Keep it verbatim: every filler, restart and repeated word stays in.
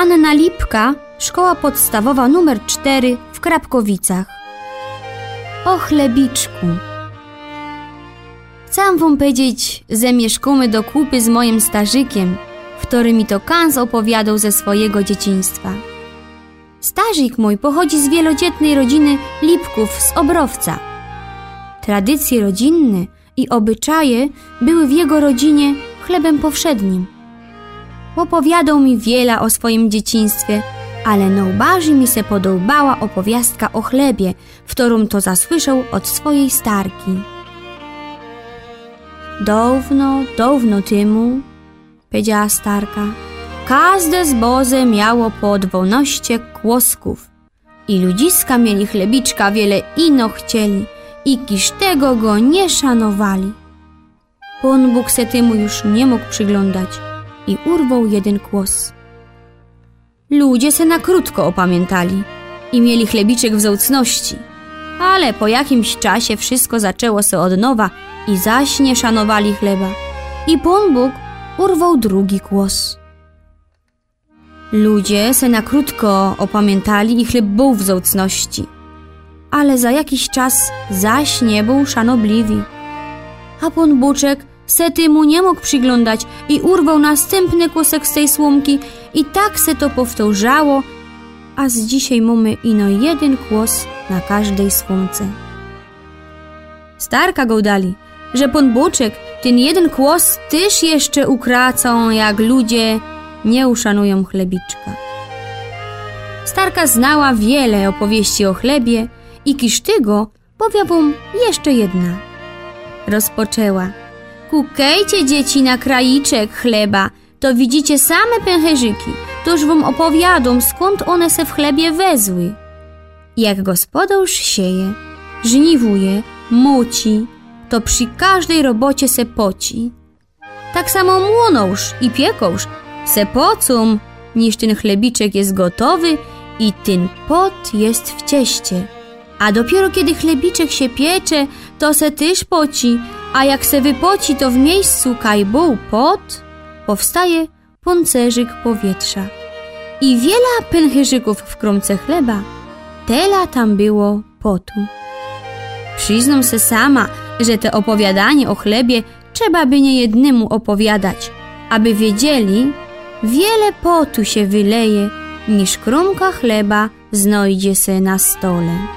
Anna Lipka, szkoła podstawowa numer cztery w Krapkowicach. O chlebiczku. Chcę wam powiedzieć, że mieszkamy do kupy z moim starzykiem, który mi to kans opowiadał ze swojego dzieciństwa. Starzyk mój pochodzi z wielodzietnej rodziny Lipków z Obrowca. Tradycje rodzinne i obyczaje były w jego rodzinie chlebem powszednim. Opowiadał mi wiele o swoim dzieciństwie, ale najbardziej mi se podobała opowiastka o chlebie, w którą to zasłyszał od swojej starki. Dawno, dawno temu, powiedziała starka, każde zboże miało po dwanaście kłosków i ludziska mieli chlebiczka wiele ino chcieli i kiż tego go nie szanowali. Pan Bóg se temu już nie mógł przyglądać i urwał jeden kłos. Ludzie se na krótko opamiętali i mieli chlebiczek w zaucności, ale po jakimś czasie wszystko zaczęło się od nowa i zaś nie szanowali chleba i Pan Bóg urwał drugi kłos. Ludzie se na krótko opamiętali i chleb był w zaucności, ale za jakiś czas zaś nie był szanobliwi. A Pan Buczek se temu nie mógł przyglądać i urwał następny kłosek z tej słomki i tak se to powtarzało, a z dzisiaj mamy ino jeden kłos na każdej słomce. Starka go dali, że Pan Buczek ten jeden kłos też jeszcze ukracą, jak ludzie nie uszanują chlebiczka. Starka znała wiele opowieści o chlebie i kiż tego powie wam jeszcze jedna. Rozpoczęła. Kukejcie, dzieci, na krajiczek chleba, to widzicie same pęcherzyki, toż wam opowiadam, skąd one se w chlebie wezły. Jak gospodarz sieje, żniwuje, muci, to przy każdej robocie se poci. Tak samo młonąż i piekąż se pocą, niż ten chlebiczek jest gotowy i ten pot jest w cieście. A dopiero kiedy chlebiczek się piecze, to se też poci, a jak se wypoci, to w miejscu kaj był pot, powstaje poncerzyk powietrza. I wiele pęcherzyków w kromce chleba, tela tam było potu. Przyznam se sama, że te opowiadanie o chlebie trzeba by niejednemu opowiadać, aby wiedzieli, wiele potu się wyleje, niż kromka chleba znajdzie se na stole.